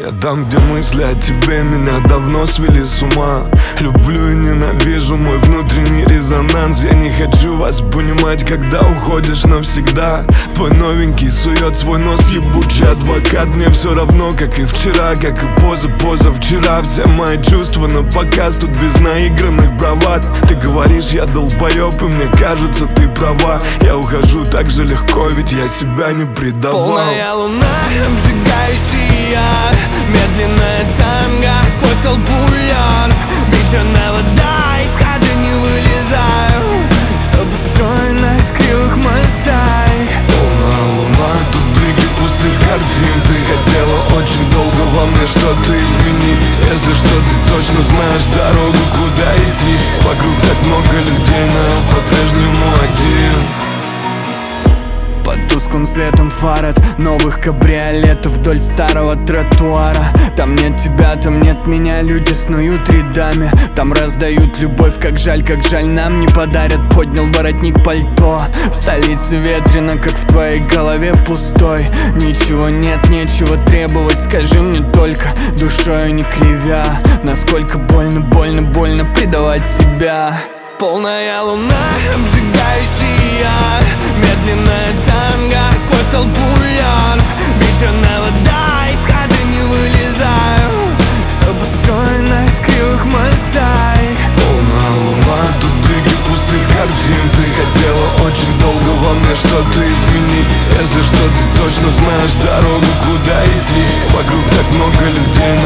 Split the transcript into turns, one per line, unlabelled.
Я там, где мысли о тебе меня давно свели с ума. Люблю и ненавижу мой внутренний резонанс. Я не хочу вас понимать, когда уходишь навсегда. Твой новенький сует свой нос, ебучий адвокат. Мне все равно, как и вчера, как и позавчера. Все мои чувства на показ, тут без наигранных бравад. Ты говоришь, я долбоеб, и мне кажется, ты права. Я ухожу так же легко, ведь я себя не предавал.
Полная луна, обжигающая, медленная танго сквозь толпу льет. Бичёная вода, из хаты не вылезаю, чтобы стройно из кривых мозаик.
Полная луна, тут блики пустых картин. Ты хотела очень долго во мне что-то изменить. Если что, ты точно знаешь дорогу, куда идти. Вокруг так много людей, но я по-прежнему один.
Под тусклым светом фар от новых кабриолетов вдоль старого тротуара. Там нет тебя, там нет меня, люди снуют рядами. Там раздают любовь, как жаль нам не подарят. Поднял воротник пальто, в столице ветрено, как в твоей голове пустой. Ничего нет, нечего требовать, скажи мне только, душою не кривя, насколько больно предавать себя. Полная луна, обжигающая, медленная танго сквозь толпу льет. Бичёная вода, из хаты не вылезаю, чтобы стройно из кривых мозаик.
Полная луна, тут блики пустых картин. Ты хотела очень долго во мне что-то изменить. Если что, ты точно знаешь дорогу, куда идти. Вокруг так много людей,